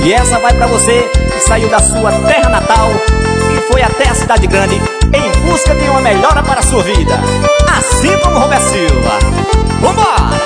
E essa vai pra você que saiu da sua terra natal e foi até a cidade grande em busca de uma melhora para a sua vida, assim como Roberto Silva. Vambora!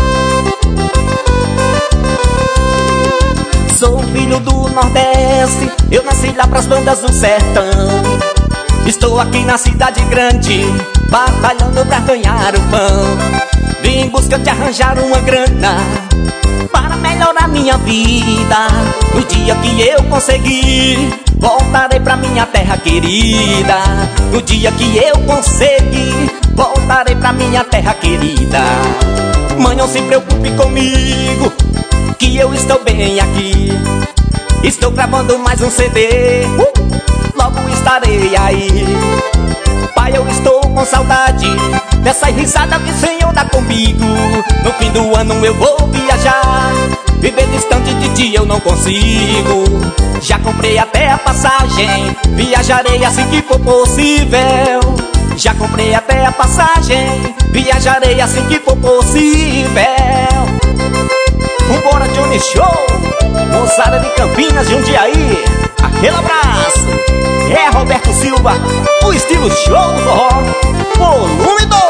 Sou filho do Nordeste, eu nasci lá pras bandas do sertão. Estou aqui na cidade grande, batalhando pra ganhar o pão. Vim em busca de arranjar uma grana para melhorar minha vida. No dia que eu conseguir, voltarei pra minha terra querida. No dia que eu conseguir, voltarei pra minha terra querida. Mãe, não se preocupe comigo, que eu estou bem aqui. Estou gravando mais um CD, logo estarei aí. Pai, eu estou com saudade dessa risada que o Senhor dá comigo. No fim do ano eu vou viajar, viver distante de ti eu não consigo. Já comprei até a passagem, viajarei assim que for possível. Já comprei até a passagem, viajarei assim que for possível. Vambora, Johnny Show, moçada de Campinas, Jundiaí, aquele abraço. É Roberto Silva, o estilo show do forró, volume 2.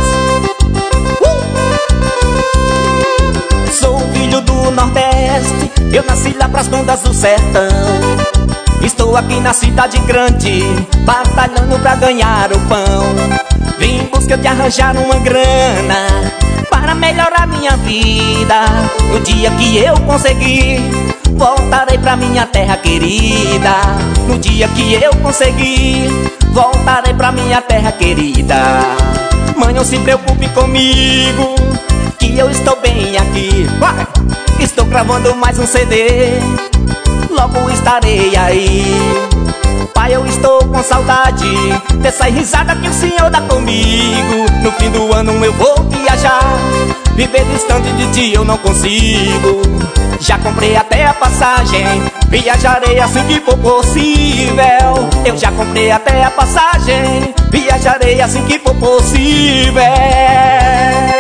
Sou filho do Nordeste, eu nasci lá pras bandas do sertão. Estou aqui na cidade grande, batalhando pra ganhar o pão. Vim em busca de arranjar uma grana para melhorar minha vida. No dia que eu conseguir, voltarei pra minha terra querida. No dia que eu conseguir, voltarei pra minha terra querida. Mãe, não se preocupe comigo, que eu estou bem aqui. Vai! Estou gravando mais um CD, logo estarei aí. Pai, eu estou com saudade dessa risada que o Senhor dá comigo. No fim do ano eu vou viajar, viver distante de ti eu não consigo. Já comprei até a passagem, viajarei assim que for possível. Eu já comprei até a passagem, viajarei assim que for possível.